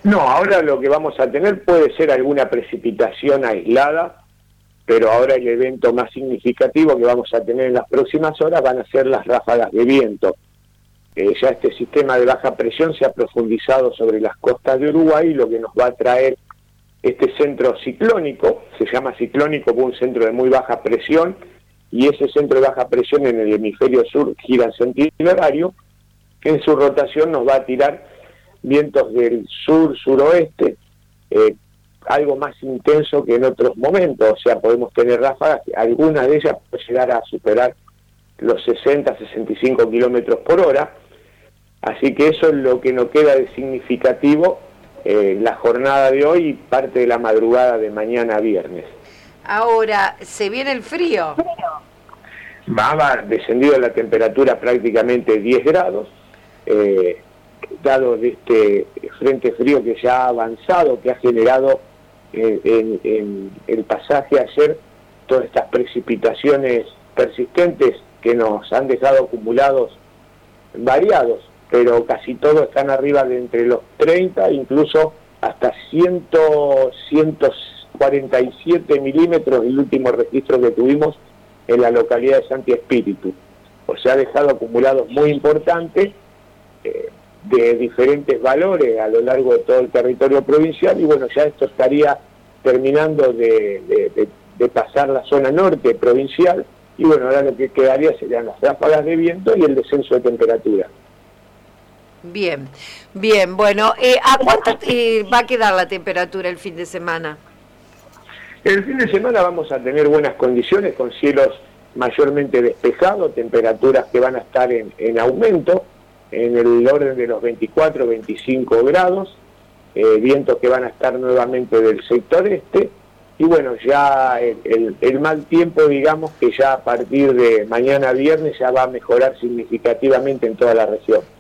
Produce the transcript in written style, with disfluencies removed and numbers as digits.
No, ahora lo que vamos a tener puede ser alguna precipitación aislada, pero ahora el evento más significativo que vamos a tener en las próximas horas van a ser las ráfagas de viento. Ya este sistema de baja presión se ha profundizado sobre las costas de Uruguay, lo que nos va a traer este centro ciclónico, se llama ciclónico por un centro de muy baja presión, y ese centro de baja presión en el hemisferio sur gira en sentido horario, que en su rotación nos va a tirar vientos del sur-suroeste, algo más intenso que en otros momentos, o sea, podemos tener ráfagas, algunas de ellas pueden llegar a superar los 60-65 kilómetros por hora, así que eso es lo que nos queda de significativo la jornada de hoy y parte de la madrugada de mañana viernes. Ahora, ¿se viene el frío? Va descendido la temperatura prácticamente 10 grados, dado de este frente frío que ya ha avanzado, que ha generado en el pasaje ayer todas estas precipitaciones persistentes que nos han dejado acumulados variados, pero casi todos están arriba de entre los 30, incluso hasta 147 milímetros, el último registro que tuvimos en la localidad de Santi Espíritu. O sea, ha dejado acumulados muy importantes de diferentes valores a lo largo de todo el territorio provincial, y bueno, ya esto estaría terminando de pasar la zona norte provincial, y bueno, ahora lo que quedaría serían las ráfagas de viento y el descenso de temperatura. Bien, bien, bueno, ¿a cuánto va a quedar la temperatura el fin de semana? El fin de semana vamos a tener buenas condiciones, con cielos mayormente despejados, temperaturas que van a estar en aumento, en el orden de los 24-25 grados, vientos que van a estar nuevamente del sector este, y bueno, ya el mal tiempo, digamos que ya a partir de mañana viernes ya va a mejorar significativamente en toda la región.